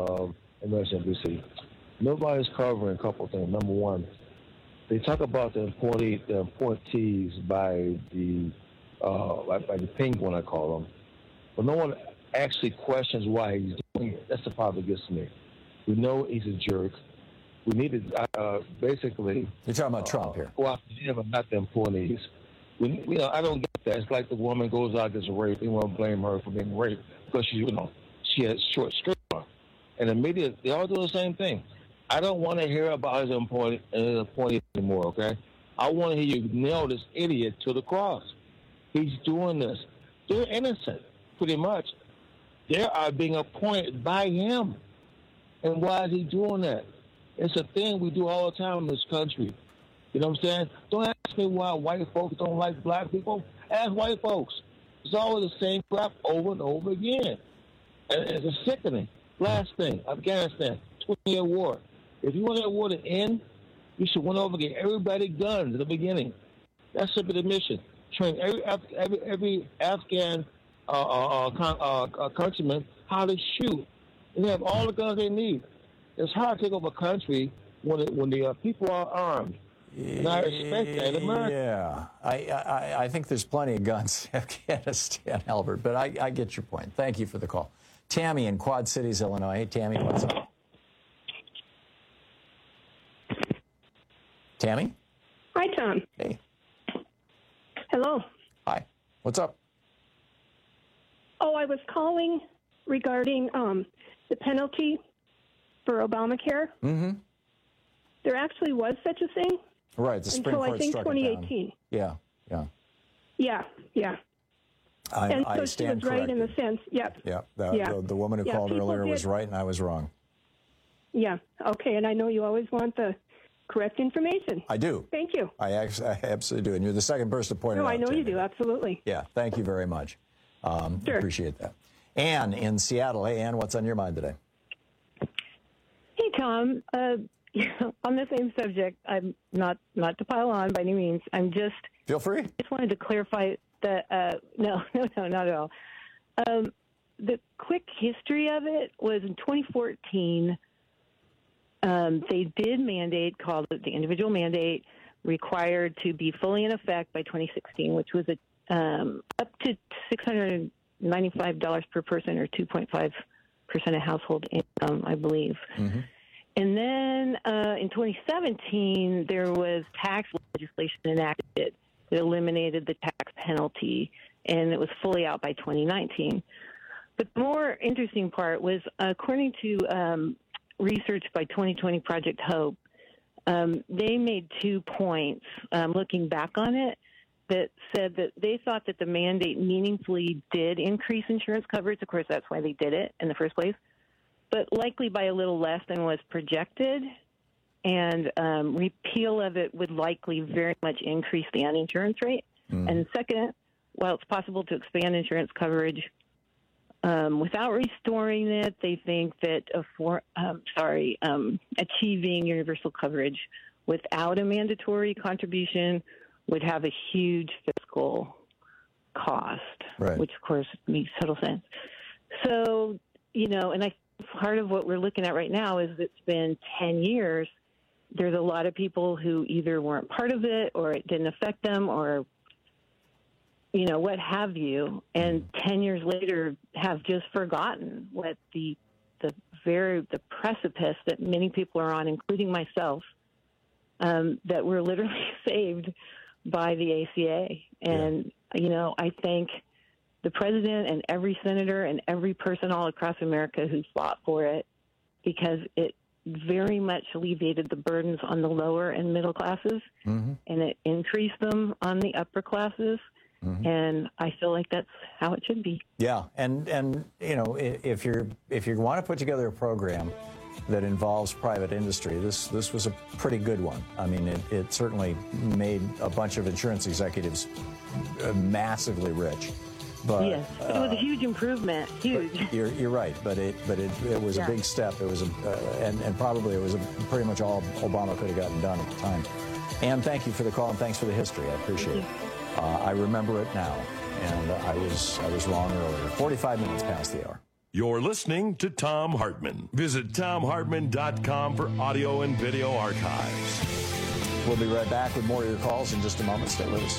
MSNBC. Nobody's covering a couple of things. Number one, they talk about the appointees by the penguin, I call them, but no one actually questions why he's doing it. That's the part that gets me. We know he's a jerk. We need to basically. You're talking about Trump here. Go after him and not the appointees. I don't get that. It's like the woman goes out gets raped. They want to blame her for being raped because she has short skirt on. And the media, they all do the same thing. I don't want to hear about his appointee anymore, okay? I want to hear you nail this idiot to the cross. He's doing this. They're innocent, pretty much. They are being appointed by him. And why is he doing that? It's a thing we do all the time in this country. You know what I'm saying? Don't ask me why white folks don't like black people. Ask white folks. It's always the same crap over and over again. And it's sickening. Last thing, Afghanistan, 20-year war. If you want that war to end, you should went over and get everybody guns at the beginning. That's simply the mission. Train every Afghan countryman how to shoot. And they have all the guns they need. It's hard to take over a country when the people are armed. And I respect that in America. Yeah, I think there's plenty of guns in Afghanistan, Albert, but I get your point. Thank you for the call. Tammy in Quad Cities, Illinois. Hey, Tammy, what's up? Tammy? Hi, Tom. Hey. Hello. Hi. What's up? Oh, I was calling regarding the penalty for Obamacare. Mm-hmm. There actually was such a thing. Right, the Supreme Court until I think struck 2018. it down. Yeah. And so she was right in the sense. Yep. Yeah. The woman who called earlier was right, and I was wrong. Yeah. Okay. And I know you always want the correct information. I do. Thank you. I absolutely do, and you're the second person to point it out. No, I know Tammy. you do. Absolutely. Yeah. Thank you very much. Sure. Appreciate that. Ann in Seattle. Hey, Ann, what's on your mind today? Hey, Tom. On the same subject, I'm not to pile on by any means. I'm just feel free. Just wanted to clarify that no, not at all. The quick history of it was in 2014. They did mandate, called it the individual mandate, required to be fully in effect by 2016, which was up to $695 per person, or 2.5% of household income, I believe. Mm-hmm. And then in 2017, there was tax legislation enacted that eliminated the tax penalty, and it was fully out by 2019. But the more interesting part was, according to research by 2020 Project Hope, they made 2 points looking back on it that said that they thought that the mandate meaningfully did increase insurance coverage. Of course, that's why they did it in the first place, but likely by a little less than was projected. And repeal of it would likely very much increase the uninsurance rate. And second, while it's possible to expand insurance coverage without restoring it, they think that achieving universal coverage without a mandatory contribution would have a huge fiscal cost, which, of course, makes total sense. So, and I think part of what we're looking at right now is it's been 10 years. There's a lot of people who either weren't part of it or it didn't affect them or, what have you, and 10 years later have just forgotten what the precipice that many people are on, including myself, that we're literally saved by the ACA. And, I thank the president and every senator and every person all across America who fought for it, because it very much alleviated the burdens on the lower and middle classes, and it increased them on the upper classes. And I feel like that's how it should be. Yeah, and if you want to put together a program that involves private industry, this was a pretty good one. I mean, it certainly made a bunch of insurance executives massively rich. But yes, it was a huge improvement. Huge. You're right, but it was a big step. It was and probably it was pretty much all Obama could have gotten done at the time. Ann, thank you for the call and thanks for the history. I appreciate it. I remember it now, and I was wrong earlier. 45 minutes past the hour. You're listening to Thom Hartmann. Visit ThomHartmann.com for audio and video archives. We'll be right back with more of your calls in just a moment. Stay with us.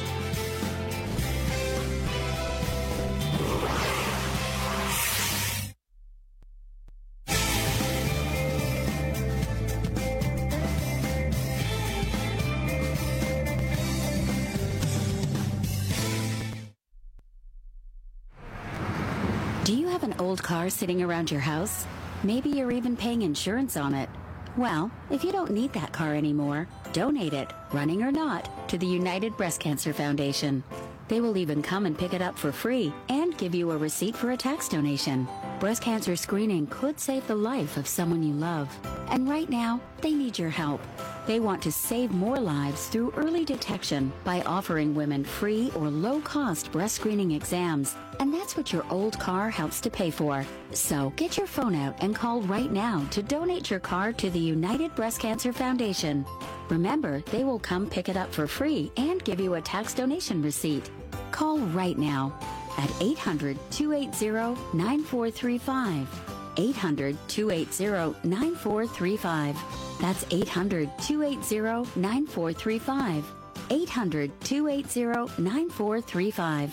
Do you have an old car sitting around your house? Maybe you're even paying insurance on it. Well, if you don't need that car anymore, donate it, running or not, to the United Breast Cancer Foundation. They will even come and pick it up for free and give you a receipt for a tax donation. Breast cancer screening could save the life of someone you love. And right now, they need your help. They want to save more lives through early detection by offering women free or low-cost breast screening exams. And that's what your old car helps to pay for. So get your phone out and call right now to donate your car to the United Breast Cancer Foundation. Remember, they will come pick it up for free and give you a tax donation receipt. Call right now at 800-280-9435. 800-280-9435. That's 800-280-9435. 800-280-9435.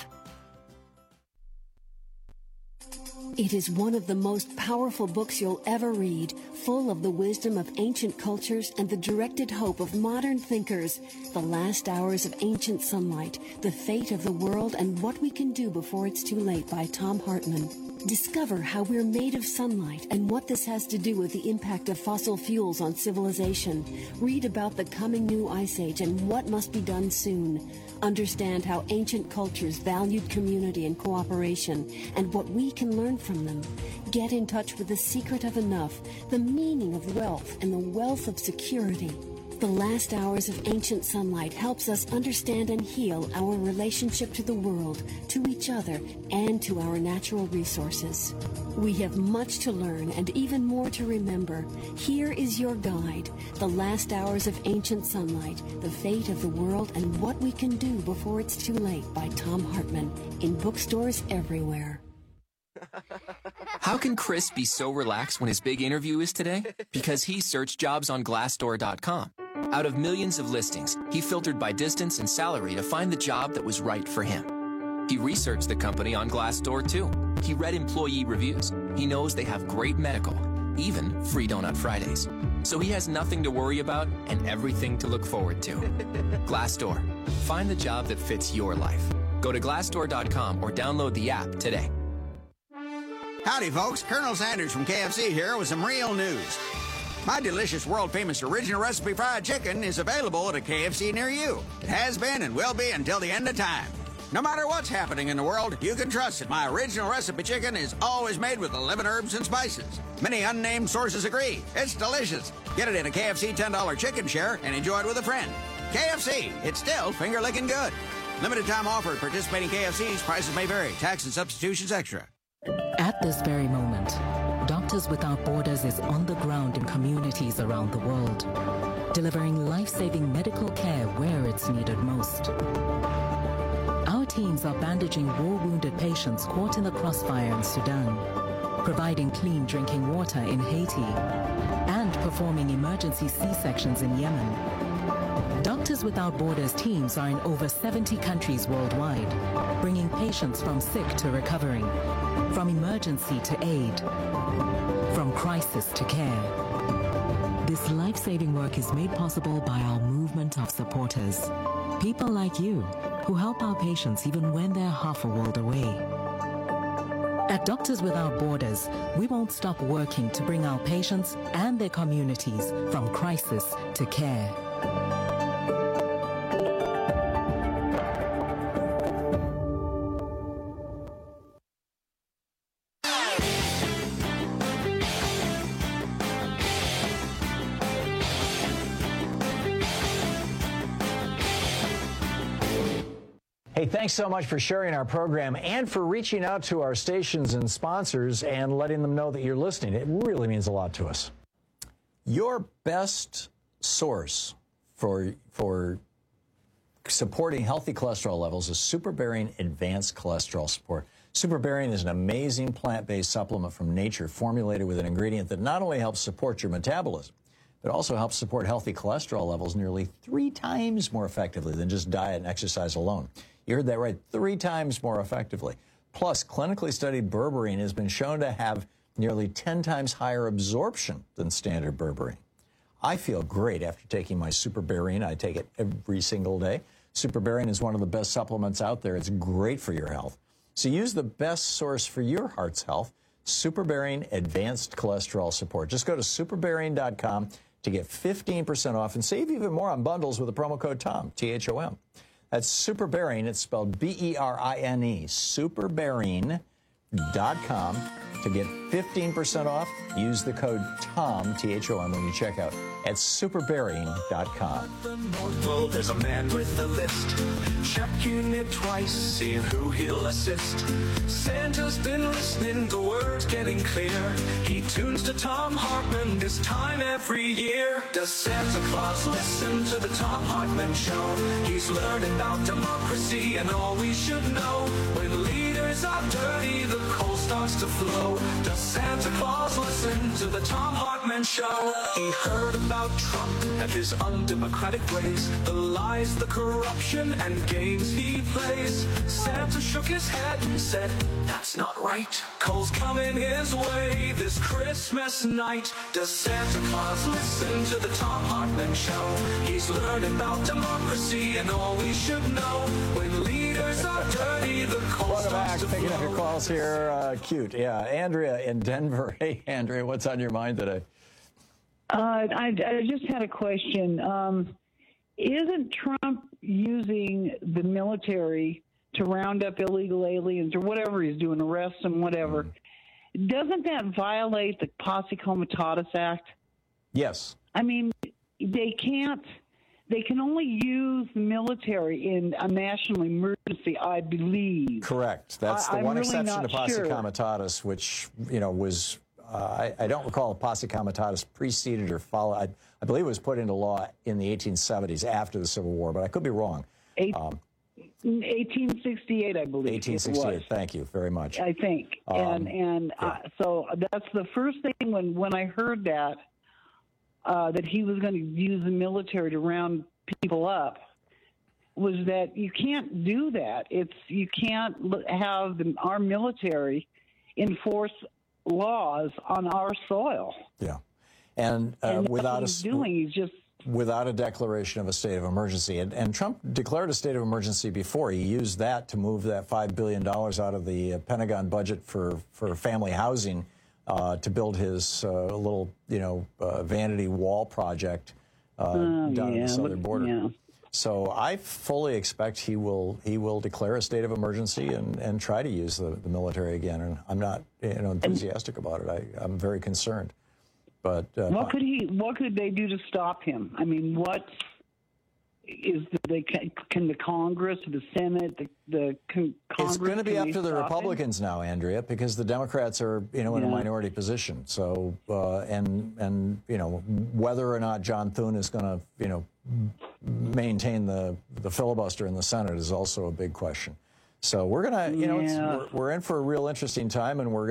It is one of the most powerful books you'll ever read, full of the wisdom of ancient cultures and the directed hope of modern thinkers. The Last Hours of Ancient Sunlight, The Fate of the World and What We Can Do Before It's Too Late by Thom Hartmann. Discover how we're made of sunlight and what this has to do with the impact of fossil fuels on civilization. Read about the coming new ice age and what must be done soon. Understand how ancient cultures valued community and cooperation and what we can learn from them. Get in touch with the secret of enough, the meaning of wealth, and the wealth of security. The Last Hours of Ancient Sunlight helps us understand and heal our relationship to the world, to each other, and to our natural resources. We have much to learn and even more to remember. Here is your guide, The Last Hours of Ancient Sunlight, The Fate of the World and What We Can Do Before It's Too Late by Thom Hartmann, in bookstores everywhere. How can Chris be so relaxed when his big interview is today? Because he searched jobs on Glassdoor.com. Out of millions of listings, he filtered by distance and salary to find the job that was right for him. He researched the company on Glassdoor too. He read employee reviews. He knows they have great medical, even free Donut Fridays. So he has nothing to worry about and everything to look forward to. Glassdoor. Find the job that fits your life. Go to Glassdoor.com or download the app today. Howdy, folks. Colonel Sanders from KFC here with some real news. My delicious, world-famous original recipe fried chicken is available at a KFC near you. It has been and will be until the end of time. No matter what's happening in the world, you can trust that my original recipe chicken is always made with 11 herbs and spices. Many unnamed sources agree. It's delicious. Get it in a KFC $10 chicken share and enjoy it with a friend. KFC, it's still finger-licking good. Limited time offer at participating KFCs. Prices may vary. Tax and substitutions extra. At this very moment, Doctors Without Borders is on the ground in communities around the world, delivering life-saving medical care where it's needed most. Our teams are bandaging war-wounded patients caught in the crossfire in Sudan, providing clean drinking water in Haiti, and performing emergency C-sections in Yemen. Doctors Without Borders teams are in over 70 countries worldwide, bringing patients from sick to recovering, from emergency to aid, from crisis to care. This life-saving work is made possible by our movement of supporters, people like you who help our patients even when they're half a world away. At Doctors Without Borders, we won't stop working to bring our patients and their communities from crisis to care. Hey, thanks so much for sharing our program and for reaching out to our stations and sponsors and letting them know that you're listening. It really means a lot to us. Your best source for supporting healthy cholesterol levels is SuperBarian Advanced Cholesterol Support. SuperBarian is an amazing plant-based supplement from nature formulated with an ingredient that not only helps support your metabolism, but also helps support healthy cholesterol levels nearly 3 times more effectively than just diet and exercise alone. You heard that right, 3 times more effectively. Plus, clinically studied berberine has been shown to have nearly 10 times higher absorption than standard berberine. I feel great after taking my SuperBarian. I take it every single day. SuperBarian is one of the best supplements out there. It's great for your health. So use the best source for your heart's health, SuperBarian Advanced Cholesterol Support. Just go to superbarian.com to get 15% off and save even more on bundles with the promo code TOM, T-H-O-M. That's SuperBarian. It's spelled B-E-R-I-N-E, superbarian.com to get 15% off. Use the code TOM, T-H-O-M, when you check out at superbarian.com. The North Pole, there's a man with a list, checking it twice, seeing who he'll assist. Santa's been listening, the words getting clear. He tunes to Thom Hartmann this time every year. Does Santa Claus listen to the Thom Hartmann Show? He's learning about democracy and all we should know. When leaders are dirty, the coal starts to flow. Does Santa Claus listen to the Thom Hartmann Show? He heard about Trump and his undemocratic ways, the lies, the corruption, and games he plays. Santa shook his head and said, that's not right. Coal's coming his way this Christmas night. Does Santa Claus listen to the Thom Hartmann Show? He's learning about democracy and all we should know. When leaders are dirty, the coal starts to flow. Picking up your calls here. Cute. Yeah. Andrea in Denver. Hey, Andrea, what's on your mind today? I just had a question. Isn't Trump using the military to round up illegal aliens or whatever he's doing, arrest them, whatever? Doesn't that violate the Posse Comitatus Act? Yes. I mean, they can only use the military in a national emergency, I believe. Correct. That's the one really exception to Posse Comitatus, which, was... I don't recall if Posse Comitatus preceded or followed. I believe it was put into law in the 1870s after the Civil War, but I could be wrong. 1868, I believe. 1868. Thank you very much. I think, so that's the first thing when I heard that he was going to use the military to round people up, was that you can't do that. You can't have our military enforce laws on our soil. Yeah, and without a declaration of a state of emergency, and Trump declared a state of emergency before. He used that to move that $5 billion out of the Pentagon budget for family housing to build his little vanity wall project down on the southern border. So I fully expect he will declare a state of emergency and try to use the military again. And I'm not enthusiastic about it. I'm very concerned. But what could they do to stop him? I mean, can the Congress, the Senate, the Congress? It's going to be up to the Republicans now, Andrea, because the Democrats are in a minority position. So and whether or not John Thune is going to maintain the filibuster in the Senate is also a big question. So we're gonna we're in for a real interesting time, and we're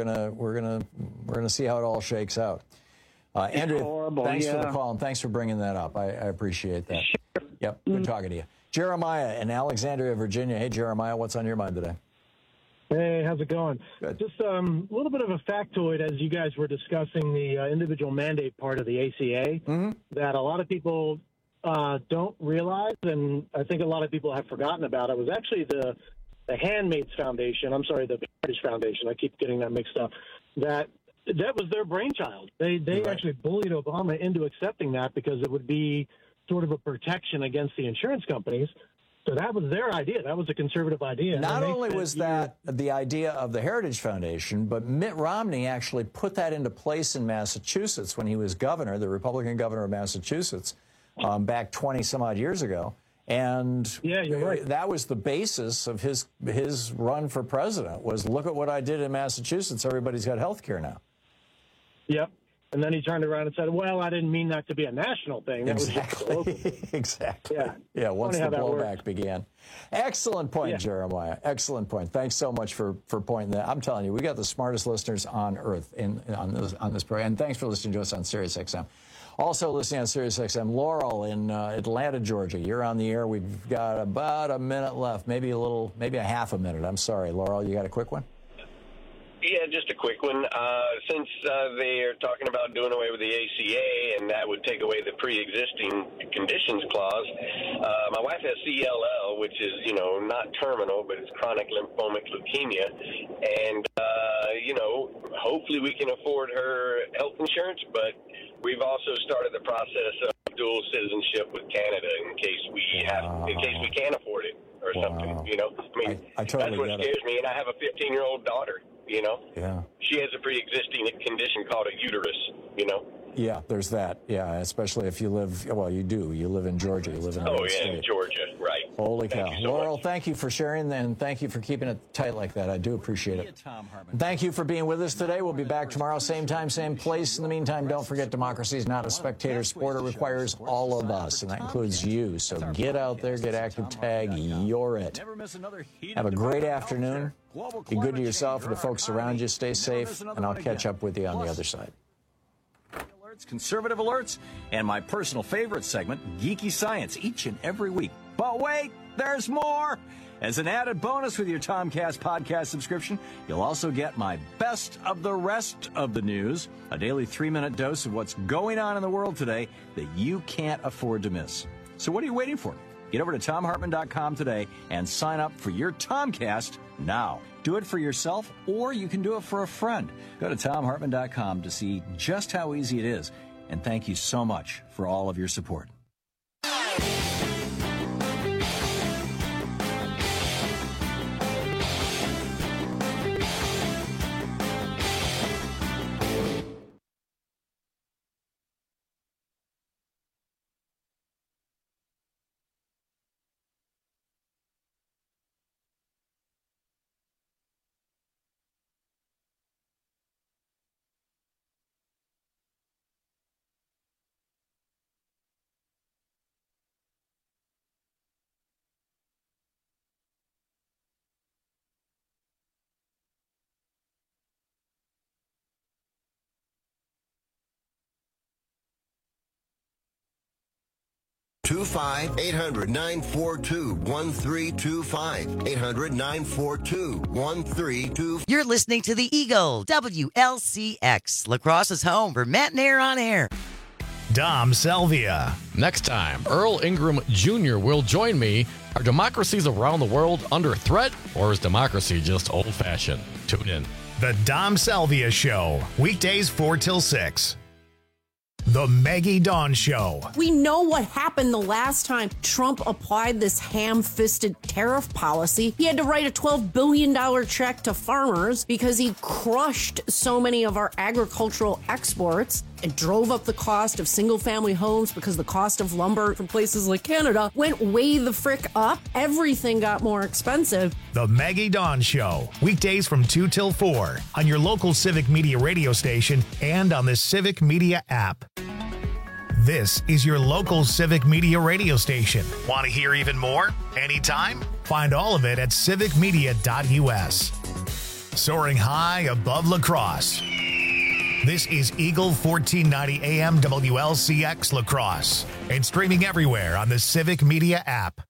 gonna see how it all shakes out. Andrea, thanks for the call and thanks for bringing that up. I appreciate that. Sure. Yep, good talking to you. Jeremiah in Alexandria, Virginia. Hey, Jeremiah, what's on your mind today? Hey, how's it going? Good. Just a little bit of a factoid as you guys were discussing the individual mandate part of the ACA that a lot of people don't realize, and I think a lot of people have forgotten about. It was actually the Handmaid's Foundation. I'm sorry, the Heritage Foundation. I keep getting that mixed up. That was their brainchild. They actually bullied Obama into accepting that because it would be sort of a protection against the insurance companies. So that was their idea. That was a conservative idea. Not only was that the idea of the Heritage Foundation, but Mitt Romney actually put that into place in Massachusetts when he was governor, the Republican governor of Massachusetts, back 20-some-odd years ago. And yeah, you're right. That was the basis of his run for president, was look at what I did in Massachusetts. Everybody's got health care now. Yep. And then he turned around and said, well, I didn't mean that to be a national thing. That exactly. was just local. Exactly. Yeah. Once the blowback began. Excellent point, Jeremiah. Excellent point. Thanks so much for pointing that. I'm telling you, we got the smartest listeners on earth on this program. And thanks for listening to us on SiriusXM. Also listening on SiriusXM, Laurel in Atlanta, Georgia. You're on the air. We've got about a minute left, maybe a half a minute. I'm sorry, Laurel. You got a quick one? Yeah, just a quick one. Since they're talking about doing away with the ACA, and that would take away the pre-existing conditions clause, my wife has CLL, which is, not terminal, but it's chronic lymphomic leukemia. And, hopefully we can afford her health insurance, but we've also started the process of dual citizenship with Canada in case we can't afford it or something, I totally that's what scares me. And I have a 15-year-old daughter, Yeah. She has a pre-existing condition called a uterus, Yeah, there's that. Yeah, especially if you live, you do. You live in Georgia. You live in in Georgia, right. Holy cow. Laurel, thank you for sharing, and thank you for keeping it tight like that. I do appreciate it. Thank you for being with us today. We'll be back tomorrow, same time, same place. In the meantime, don't forget democracy is not a spectator sport. It requires all of us, and that includes you. So get out there, get active, tag, you're it. Have a great afternoon. Be good to yourself and the folks around you. Stay safe, and I'll catch up with you on the other side. Conservative alerts, and my personal favorite segment, Geeky Science, each and every week. But wait, there's more! As an added bonus with your Tomcast podcast subscription, you'll also get my best of the rest of the news, a daily 3-minute dose of what's going on in the world today that you can't afford to miss. So what are you waiting for? Get over to TomHartman.com today and sign up for your Tomcast now. Do it for yourself, or you can do it for a friend. Go to TomHartman.com to see just how easy it is. And thank you so much for all of your support. $800-942-1325. 800-942-1325. You're listening to The Eagle, WLCX, La Crosse's home for Matt and Air on Air. Dom Salvia. Next time, Earl Ingram Jr. will join me. Are democracies around the world under threat, or is democracy just old-fashioned? Tune in. The Dom Salvia Show, weekdays 4 till 6. The Maggie Dawn Show. We know what happened the last time Trump applied this ham-fisted tariff policy. He had to write a $12 billion check to farmers because he crushed so many of our agricultural exports. It drove up the cost of single-family homes because the cost of lumber from places like Canada went way the frick up. Everything got more expensive. The Maggie Dawn Show. Weekdays from 2 till 4 on your local Civic Media radio station and on the Civic Media app. This is your local Civic Media radio station. Want to hear even more? Anytime? Find all of it at civicmedia.us. Soaring high above La Crosse. This is Eagle 1490 AM WLCX La Crosse and streaming everywhere on the Civic Media app.